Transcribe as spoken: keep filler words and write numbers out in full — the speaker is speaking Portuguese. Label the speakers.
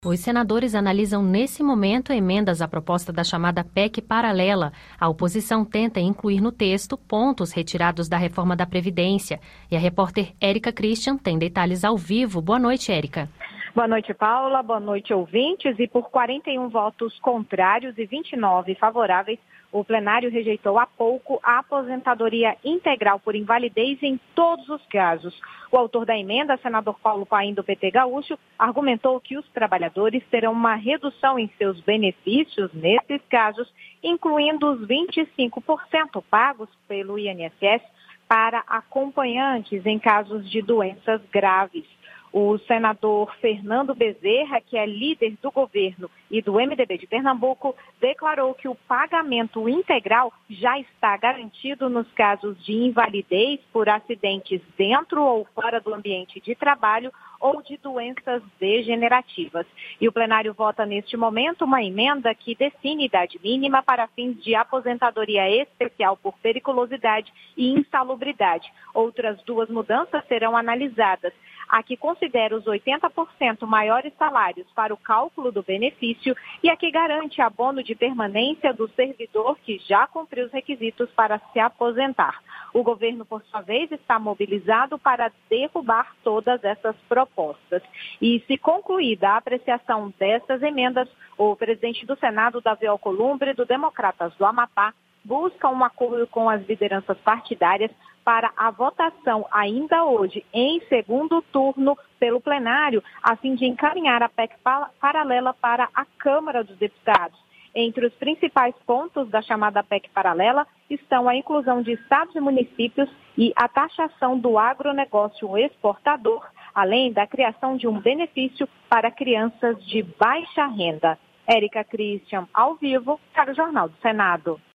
Speaker 1: Os senadores analisam nesse momento emendas à proposta da chamada P E C paralela. A oposição tenta incluir no texto pontos retirados da reforma da Previdência. E a repórter Érica Christian tem detalhes ao vivo. Boa noite, Érica.
Speaker 2: Boa noite, Paula. Boa noite, ouvintes. E por quarenta e um votos contrários e vinte e nove favoráveis, o plenário rejeitou há pouco a aposentadoria integral por invalidez em todos os casos. O autor da emenda, senador Paulo Paim, do P T Gaúcho, argumentou que os trabalhadores terão uma redução em seus benefícios nesses casos, incluindo os vinte e cinco por cento pagos pelo I N S S para acompanhantes em casos de doenças graves. O senador Fernando Bezerra, que é líder do governo e do M D B de Pernambuco, declarou que o pagamento integral já está garantido nos casos de invalidez por acidentes dentro ou fora do ambiente de trabalho ou de doenças degenerativas. E o plenário vota neste momento uma emenda que define idade mínima para fins de aposentadoria especial por periculosidade e insalubridade. Outras duas mudanças serão analisadas. A que considera os oitenta por cento maiores salários para o cálculo do benefício e a que garante abono de permanência do servidor que já cumpriu os requisitos para se aposentar. O governo, por sua vez, está mobilizado para derrubar todas essas propostas. E, se concluída a apreciação dessas emendas, o presidente do Senado, Davi Alcolumbre, do Democratas do Amapá, busca um acordo com as lideranças partidárias para a votação ainda hoje, em segundo turno, pelo plenário, a fim de encaminhar a P E C paralela para a Câmara dos Deputados. Entre os principais pontos da chamada P E C paralela estão a inclusão de estados e municípios e a taxação do agronegócio exportador, além da criação de um benefício para crianças de baixa renda. Érica Christian, ao vivo, para o Jornal do Senado.